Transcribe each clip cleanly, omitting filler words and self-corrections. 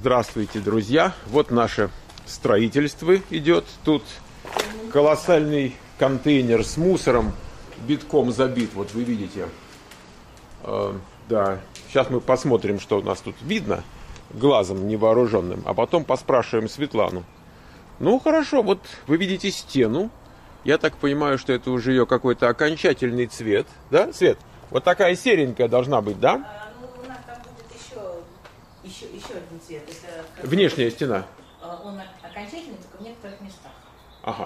Здравствуйте, друзья! Вот наше строительство идет. Тут колоссальный контейнер с мусором битком забит. Вот вы видите. Да, сейчас мы посмотрим, что у нас тут видно глазом невооруженным, а потом поспрашиваем Светлану. Ну, хорошо, вот вы видите стену. Я так понимаю, что это уже ее какой-то окончательный цвет. Да, Свет? Вот такая серенькая должна быть, да? У нас там будет еще один цвет. Это Внешняя стена. Он окончательный, только в некоторых местах. Ага.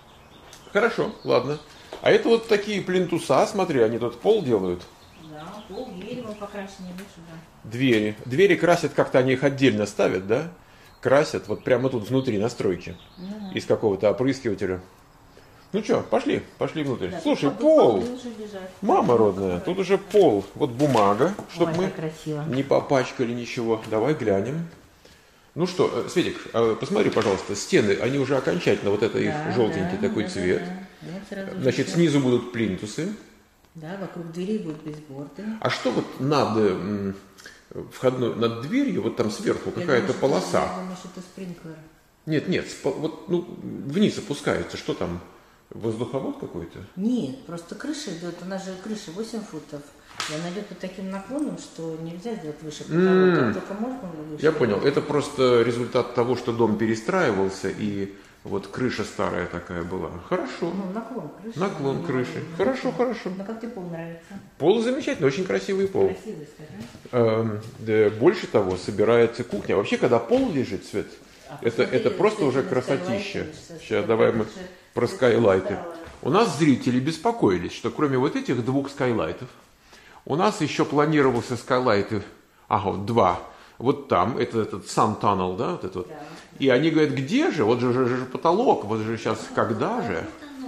Хорошо, ладно. А это вот такие плинтуса, смотри, они тут пол делают. Да, пол, двери мы покрашены выше, да. Двери. Двери красят как-то, они их отдельно ставят, да? Красят вот прямо тут внутри настройки. Из какого-то опрыскивателя. Ну что, пошли внутрь. Да, слушай, тут пол. лежат. Мама родная, тут уже пол. Вот бумага, чтобы мы красиво. не попачкали ничего. Давай глянем. Ну что, Светик, посмотри, пожалуйста, стены, они уже окончательно, вот это их желтенький такой цвет. Да. Значит, снизу будут плинтусы. Да, вокруг дверей будут бейсборды. А что вот над входной, над дверью, вот там сверху какая-то полоса? Я думаю, что это спринклер. Нет, вот, вниз опускается, что там? Воздуховод какой-то? Нет, просто крыша идет, у нас же крыша 8 футов. И она идет под таким наклоном, что нельзя сделать выше потолка, только можно выше. Я понял, это просто результат того, что дом перестраивался, и вот крыша старая такая была. Хорошо. Ну, наклон крыши. Наклон крыши. Хорошо. Ну, как тебе пол нравится? Пол замечательный, очень красивый пол. Красивый, скажи. Да, больше того, собирается кухня. Вообще, когда пол лежит, Свет, это просто уже красотища. Сейчас давай мы про скайлайты. У нас зрители беспокоились, что кроме вот этих двух скайлайтов, у нас еще планировался скайлайты, вот два. Вот там, это этот Sun Tunnel, да, вот это вот. Да. И они говорят, где же? Вот же потолок, вот же сейчас, когда же?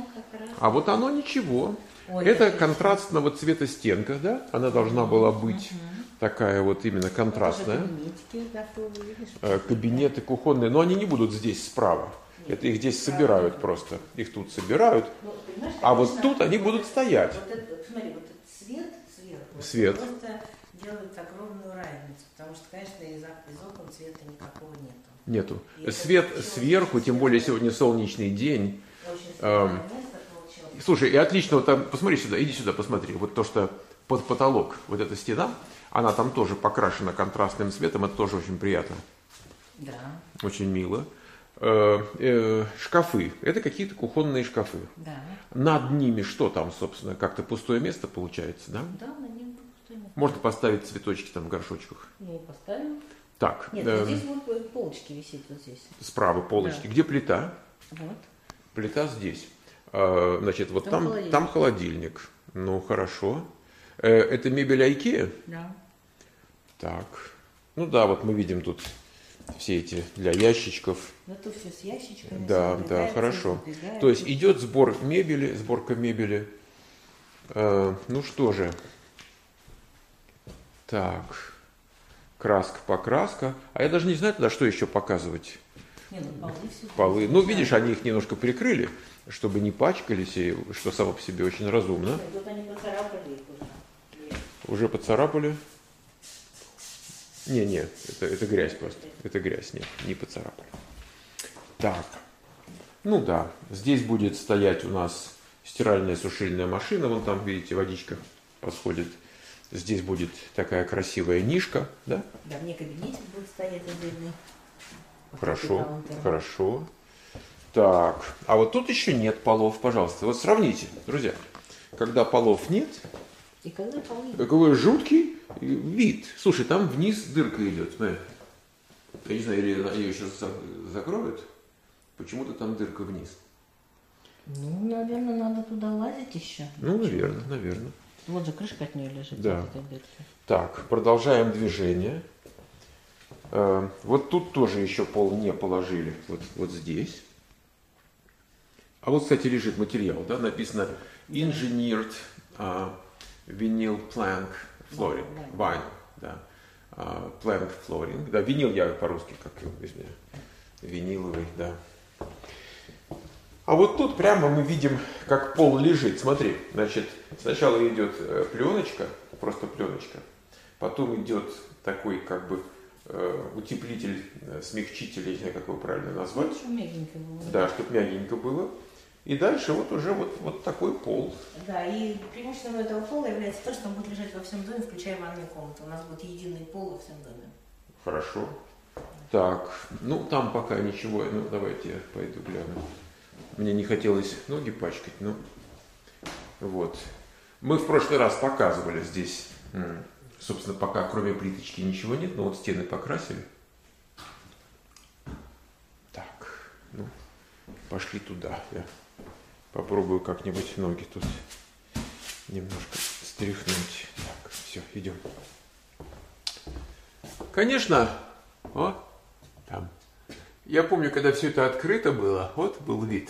А вот оно ничего. Ой, это контрастного цвета стенка, да? Она должна была быть такая вот именно контрастная. Кабинетики готовы, видишь? Кабинеты кухонные, но они не будут здесь справа. Это их здесь собирают просто. Их тут собирают. А вот тут они будут стоять. Вот это, смотри, вот этот свет сверху. Свет. Просто делает огромную разницу. Потому что, конечно, из окон цвета никакого нету. Нету. И Свет это сверху, тем более сегодня солнечный день. Очень светлое место получилось. Слушай, и отлично, вот там, посмотри сюда, иди сюда, посмотри. Вот то, что под потолок, вот эта стена, она там тоже покрашена контрастным цветом, это тоже очень приятно. Да. Очень мило. Шкафы. Это какие-то кухонные шкафы. Да. Над ними что там, собственно, как-то пустое место получается, да? Да, на нем пустое место. Можно поставить цветочки там в горшочках. Я и поставила. Так, Нет, вот здесь будут полочки висеть, вот здесь. справа полочки. Да. Где плита? Вот. Плита здесь. Значит, вот Там там холодильник. там холодильник. Ну, хорошо. Это мебель IKEA? Да. Так. Ну да, вот мы видим тут все эти для ящичков. Это все с ящичками. Да, всё да, сдвигается, хорошо. сдвигается. То есть идет сборка мебели. Ну что же. Так. Покраска. А я даже не знаю тогда, что еще показывать. Не, ну полы все. Полы. Ну, видишь, они их немножко прикрыли, чтобы не пачкались, и что само по себе очень разумно. Тут они поцарапали их уже. Уже поцарапали. Не, это грязь просто. Это грязь, нет, не поцарапали. Так. Ну да, здесь будет стоять у нас стиральная сушильная машина. Вон там, видите, водичка подходит. Здесь будет такая красивая нишка, да? Да, мне кабинетик будет стоять отдельный. Хорошо. Так, а вот тут еще нет полов, пожалуйста. Вот сравните, друзья. Когда полов нет, И когда полы. какой жуткий вид. Слушай, там вниз дырка идет, смотри. Я не знаю, или они ее сейчас закроют. Почему-то там дырка вниз. Ну, наверное, надо туда лазить еще. Ну, наверное. Вот же крышка от нее лежит. Да. от этой дырки. Так, продолжаем движение. Вот тут тоже еще пол не положили. Вот здесь. А вот, кстати, лежит материал, да, написано Engineered Vinyl Plank Flooring. Vinyl, да. Plank Flooring. Да, винил я по-русски, как его возьму. Виниловый, да. А вот тут прямо мы видим, как пол лежит. Смотри, значит, сначала идет пленочка, просто пленочка. Потом идет такой как бы утеплитель, смягчитель, я не знаю, как его правильно назвать. Чтобы мягенько было. Да, чтобы мягенько было. И дальше вот уже вот такой пол. Да, и преимуществом этого пола является то, что он будет лежать во всем доме, включая ванную комнату. У нас будет единый пол во всем доме. Хорошо. Так, ну там пока ничего. Ну давайте я пойду гляну. Мне не хотелось ноги пачкать, но вот. Мы в прошлый раз показывали здесь, собственно, пока кроме плиточки ничего нет, но вот стены покрасили. Так, ну, пошли туда. Я попробую как-нибудь ноги тут немножко стряхнуть. Так, все, идем. Конечно, там. Я помню, когда все это открыто было, вот был вид.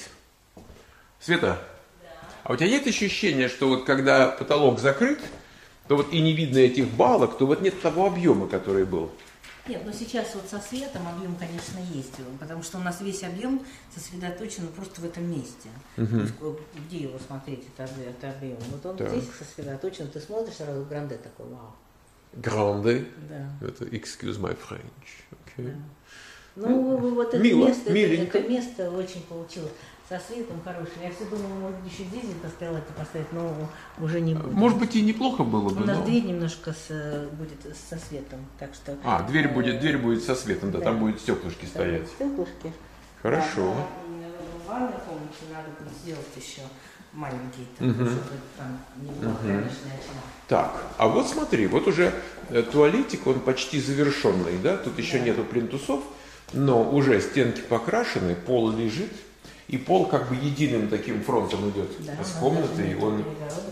Света, а у тебя нет ощущения, что вот когда потолок закрыт, то вот и не видно этих балок, то вот нет того объема, который был? Нет, но сейчас вот со светом объем, конечно, есть, потому что у нас весь объем сосредоточен просто в этом месте. То есть, где его смотреть, это объем? Вот он здесь сосредоточен, ты смотришь сразу гранде такой, вау. Гранде? Да. Это excuse my French. Okay. Да. Ну, вот это мило, место, миленько. это место очень получилось. Со светом хорошим. Я все думала, может быть, еще здесь поставила это поставить, но уже не будет. Может быть, и неплохо было бы. У нас дверь немножко будет со светом, так что. Дверь будет со светом, да, там будет стеклышки стоять. Стеклышки. Хорошо. В ванной комнате надо будет сделать еще маленькие, чтобы там не было лишней очага. Так, а вот смотри, вот уже туалетик, он почти завершенный, да? Тут еще нету плинтусов, но уже стенки покрашены, пол лежит, и пол как бы единым таким фронтом идет с комнатой, и он,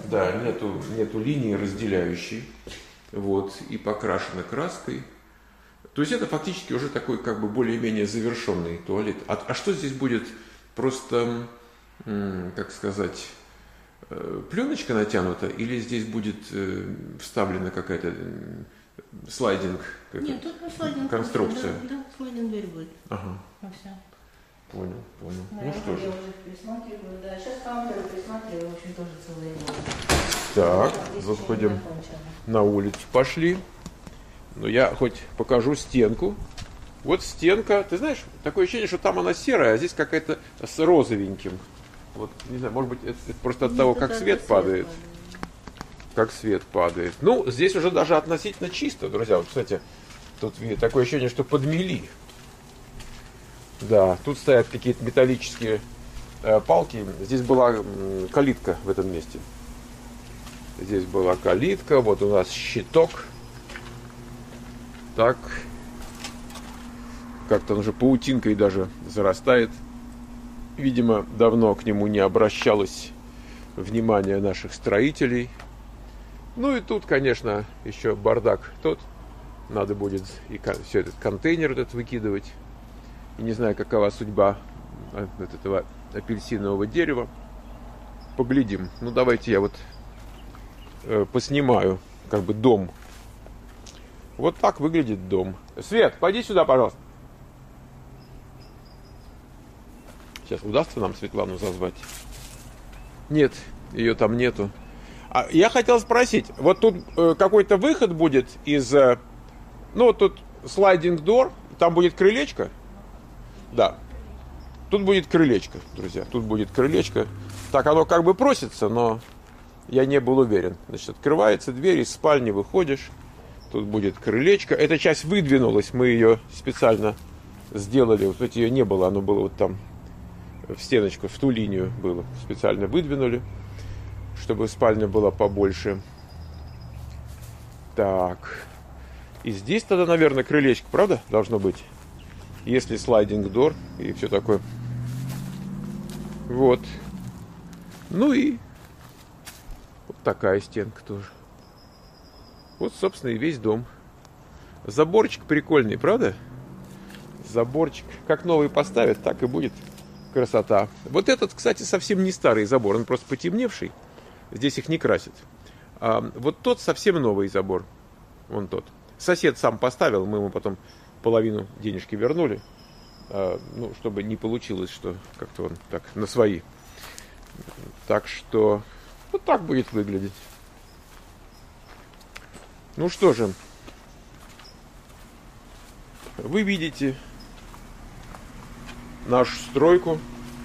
нету линии разделяющей, вот, и покрашено краской. То есть это фактически уже такой как бы более-менее завершенный туалет. А что здесь будет? Просто, как сказать, пленочка натянута, или здесь будет вставлена какая-то слайдинг, Нет, тут слайдинг, конструкция? Да, слайдинг дверь будет. Ага. Ну, все. Понял. Да, Ну что же. Я уже присматриваю, да. Сейчас каунтеры присматриваю, в общем, тоже целое время. Так, выходим на улицу, пошли. Ну, я хоть покажу стенку. Вот стенка, ты знаешь, такое ощущение, что там она серая, а здесь какая-то с розовеньким. Вот, не знаю, может быть, это просто от того, как свет падает. Как свет падает. Ну, здесь уже даже относительно чисто, друзья. Вот, кстати, тут такое ощущение, что подмели. Да, тут стоят какие-то металлические палки. Здесь была калитка в этом месте. Здесь была калитка, вот у нас щиток. Так. Как-то он уже паутинкой даже зарастает. Видимо, давно к нему не обращалось внимание наших строителей. Ну и тут, конечно, еще бардак тот. Надо будет и все этот контейнер этот выкидывать. И не знаю, какова судьба от этого апельсинового дерева. Поглядим. Ну, давайте я вот поснимаю как бы дом. Вот так выглядит дом. Свет, пойди сюда, пожалуйста. Сейчас удастся нам Светлану зазвать? Нет, ее там нету. Я хотел спросить, вот тут какой-то выход будет из... Ну, вот тут слайдинг дор, там будет крылечко. Да. Тут будет крылечко, друзья. Тут будет крылечко. Так, оно как бы просится, но я не был уверен. Значит, открывается дверь, из спальни выходишь. Тут будет крылечко. Эта часть выдвинулась, мы ее специально сделали. Вот ее не было, оно было вот там в стеночку, в ту линию было. Специально выдвинули, чтобы спальня была побольше. Так. И здесь тогда, наверное, крылечко, правда, должно быть? Если слайдинг дор и все такое. Вот. Ну и вот такая стенка тоже. Вот, собственно, и весь дом. Заборчик прикольный, правда? Заборчик. Как новый поставят, так и будет красота. Вот этот, кстати, совсем не старый забор. Он просто потемневший. Здесь их не красят. А вот тот совсем новый забор. Вон тот. Сосед сам поставил, мы ему потом половину денежки вернули. Ну, чтобы не получилось, что как-то он так на свои. Так что вот так будет выглядеть. Ну что же. вы видите нашу стройку.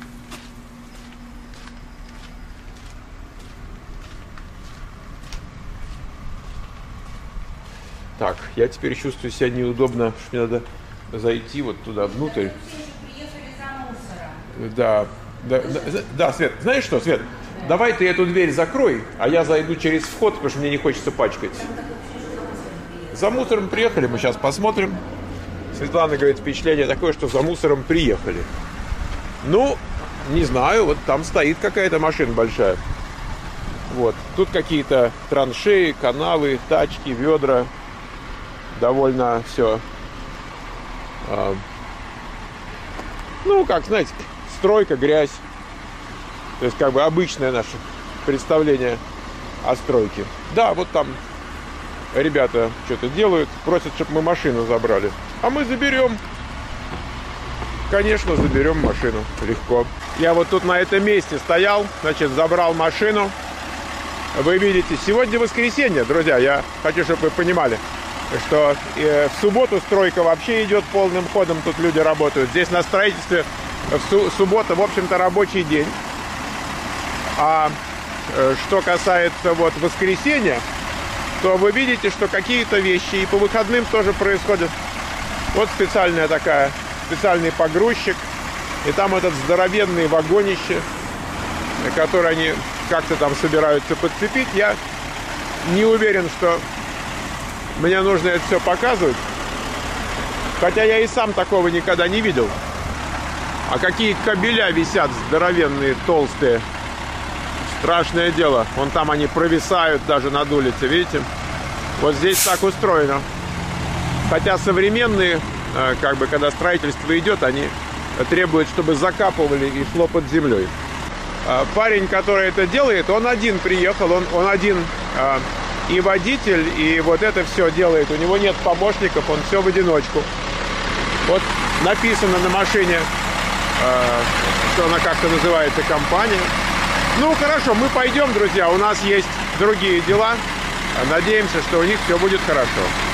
Так, я теперь чувствую себя неудобно, что мне надо зайти вот туда внутрь. Приехали за мусором. Да, Свет, знаешь что, Свет, давай ты эту дверь закрой, а я зайду через вход, потому что мне не хочется пачкать. За мусором приехали, мы сейчас посмотрим. Светлана говорит, впечатление такое, что за мусором приехали. Ну, не знаю, вот там стоит какая-то машина большая. Вот, тут какие-то траншеи, канавы, тачки, ведра. Довольно все, ну, как, знаете, стройка, грязь. То есть, как бы, обычное наше представление о стройке. Да, вот там ребята что-то делают, просят, чтобы мы машину забрали. А мы заберем. Конечно, заберем машину. Легко. Я вот тут на этом месте стоял, значит, забрал машину. Вы видите, сегодня воскресенье, друзья. Я хочу, чтобы вы понимали, что в субботу стройка вообще идет полным ходом, тут люди работают. Здесь на строительстве в субботу, в общем-то, рабочий день. А что касается вот воскресенья, то вы видите, что какие-то вещи и по выходным тоже происходят. Вот специальный погрузчик, и там этот здоровенный вагонище, который они как-то там собираются подцепить. Я не уверен, что мне нужно это все показывать. Хотя я и сам такого никогда не видел. А какие кабеля висят здоровенные, толстые. Страшное дело. Вон там они провисают даже над улицей, видите? Вот здесь так устроено. Хотя современные, как бы, когда строительство идет, они требуют, чтобы закапывали и шло под землей. Парень, который это делает, он один приехал, он один и водитель, и вот это все делает. У него нет помощников, он все в одиночку. Вот написано на машине, что она как-то называется, компания. Ну, хорошо, мы пойдем, друзья, у нас есть другие дела. Надеемся, что у них все будет хорошо.